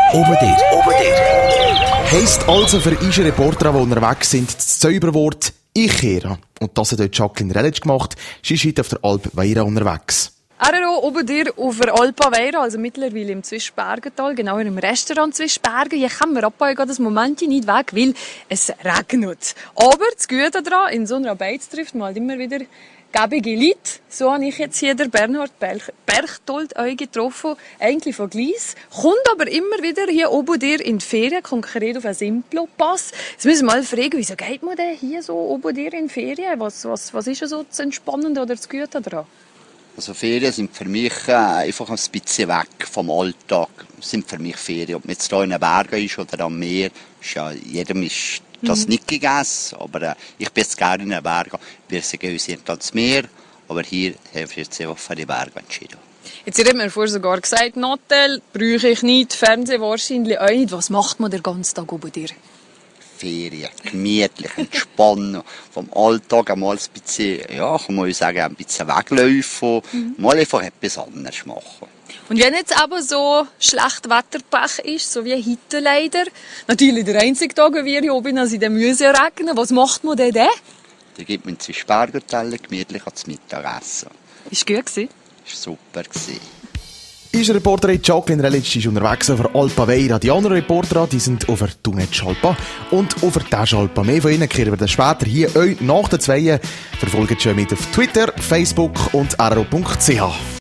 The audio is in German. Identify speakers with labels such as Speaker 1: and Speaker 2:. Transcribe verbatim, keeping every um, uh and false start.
Speaker 1: Oben dir, oben dir. Heisst also für unsere Reporter, die unterwegs sind, das Zauberwort «Ikea». Und das hat heute Jacqueline Relic gemacht. Sie ist heute auf der Alp Weira unterwegs.
Speaker 2: R R O oben dir auf der Alpa Weira, also mittlerweile im Zwischbergental, genau im Restaurant Zwischbergen. Hier kommen wir ab, das Moment nicht weg, weil es regnet. Aber das Gute daran, in so einer Beiz trifft man halt immer wieder gäbige Leute. So habe ich jetzt hier den Bernhard Berchtold getroffen, eigentlich von Gleis. Kommt aber immer wieder hier oben dir in die Ferien, konkret auf einen Simplo-Pass. Jetzt müssen wir mal fragen, wieso geht man denn hier so oben dir in die Ferien? Was, was, was ist so das Entspannende oder das Gute daran?
Speaker 3: Also Ferien sind für mich äh, einfach ein bisschen weg vom Alltag. Sind für mich Ferien. Ob man jetzt hier in den Bergen ist oder am Meer, ist ja, jedem ist das mhm. nicht gegessen. Aber äh, ich bin jetzt gerne in den Bergen. Wir gehen ans Meer, aber hier haben wir jetzt einfach für die Berge entschieden.
Speaker 2: Jetzt hat mir vorher sogar gesagt, Nattel brauche ich nicht, Fernsehen wahrscheinlich auch nicht. Was macht man den ganzen Tag oben dir?
Speaker 3: Ferien, gemütlich, entspannen, vom Alltag einmal ein bisschen, ja, kann man sagen, ein bisschen weglaufen, mhm. mal einfach etwas anderes machen.
Speaker 2: Und wenn jetzt aber so schlecht Wetterpech ist, so wie heute leider, natürlich der einzige Tag, wie wir hier oben sind, in der Müsse regnen, was macht man denn dann?
Speaker 3: Da gibt man zwei Spargelteller gemütlich ans Mittagessen.
Speaker 2: Ist gut gewesen?
Speaker 3: Ist super gewesen.
Speaker 1: Unsere Reporterin Jacqueline Relic ist unterwegs auf der Alpa Weira. Die anderen Reporter die sind auf der Tunetschalpa und auf der Täschalpa. Mehr von ihnen kehren wir dann später hier nach den Zweien. Verfolgt schon mit auf Twitter, Facebook und r r o punkt c h.